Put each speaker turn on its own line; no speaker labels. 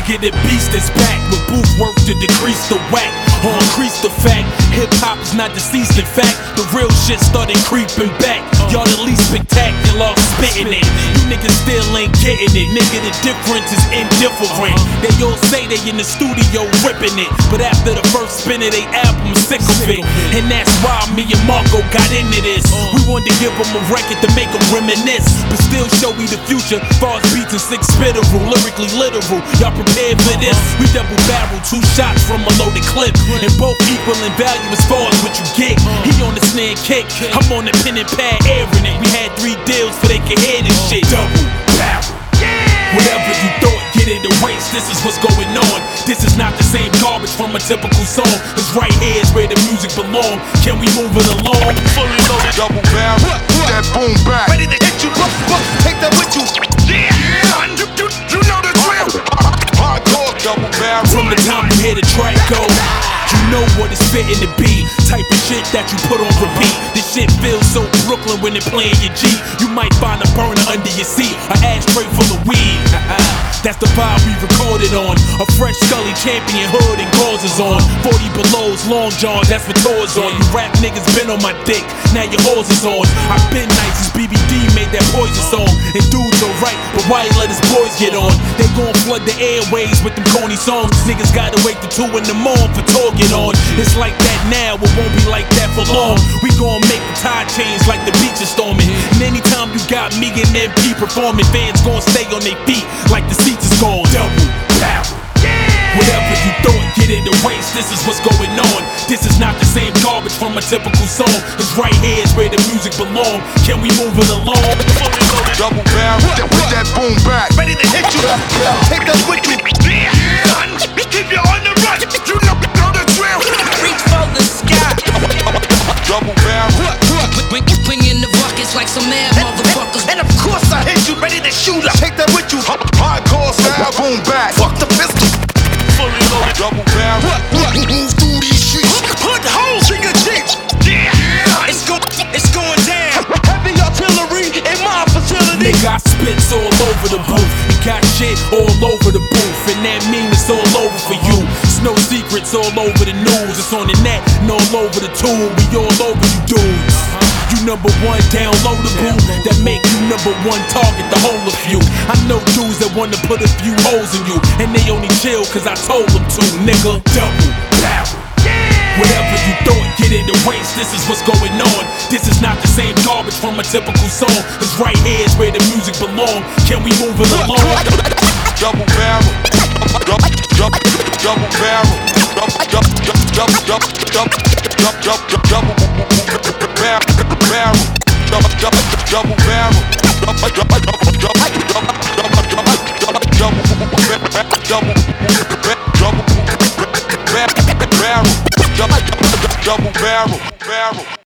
Nigga, the beast is back with booth work to decrease the whack or increase the fact. Hip-hop is not deceased, in fact, the real shit started creeping back. Y'all the least spectacular, spitting it. You niggas still ain't getting it. Nigga, the difference is indifferent. They all say they in the studio ripping it, but after the first spin of they album, sick of it. And that's why me and Marco got into this. We wanted to give them a record to make them reminisce, but still show we the future. Bars, beats, and six spitteral, lyrically literal. Y'all prepared for this? We double barrel, 2 shots from a loaded clip, and both equal in value as far as what you get. He on the snare kick, I'm on the pen and pad airing it. We had 3 deals so they could hear this shit. Double barrel. Whatever you thought, get in the race, this is what's going on. This is not the same garbage from a typical song. Cause right here is where the music belong. Can we move it along? Fully loaded double barrel, that boom back. Ready to hit you, take that with you. Yeah, you know the drill. Hardcore double barrel. From the time you hear the track go, you know what it's fitting to be. Type of shit that you put on repeat. This shit feels so Brooklyn when they're playing your G. You might find a burner under your seat, an ashtray full of weed. That's the vibe we recorded on. A fresh Scully champion hood and gauze is on. 40 belows, long johns, that's what tours on. You rap niggas been on my dick, now your horse is on. I've been nice since BBD made that Poison song. And dudes are right, but why you let his boys get on? They gon' flood the airways with them corny songs. Niggas gotta wait till 2 in the morning for talk get on. It's like that now, it won't be like that for long. We gon' make the tide change like the beach is storming. And anytime you got me and MP performing, fans gon' stay on their feet like the seats is gone. Double barrel. Whatever you thought, get in the race, this is what's going on. This is not the same garbage from a typical song. Cause right here is where the music belong. Can we move it along? Double barrel, with that boom back. Ready to hit you, take that with you. Keep you on the run, you know the drill.
Reach for the sky.
Double barrel.
Bring in the buckets like some mad motherfuckers.
And of course I hit you, ready to shoot up. Take that with you, hardcore style, boom back. Fuck the pistol.
Fully loaded double barrel.
Move through these streets, put holes in your jeeps. Yeah, it's going down. Heavy artillery in my facility.
Nigga, I spits all over the booth. We got shit all over the booth, and that mean it's all over for you. It's no secrets all over the news. It's on the net and all over the tool. We all over you dudes. You number 1 downloadable, that make you number 1 target, the whole of you. I know dudes that wanna put a few holes in you, and they only chill cause I told them to, nigga. Double barrel. Whatever you thought, get in the race, this is what's going on. This is not the same garbage from a typical song. Cause right here is where the music belong. Can we move it along? Double barrel. Double barrel. Double barrel.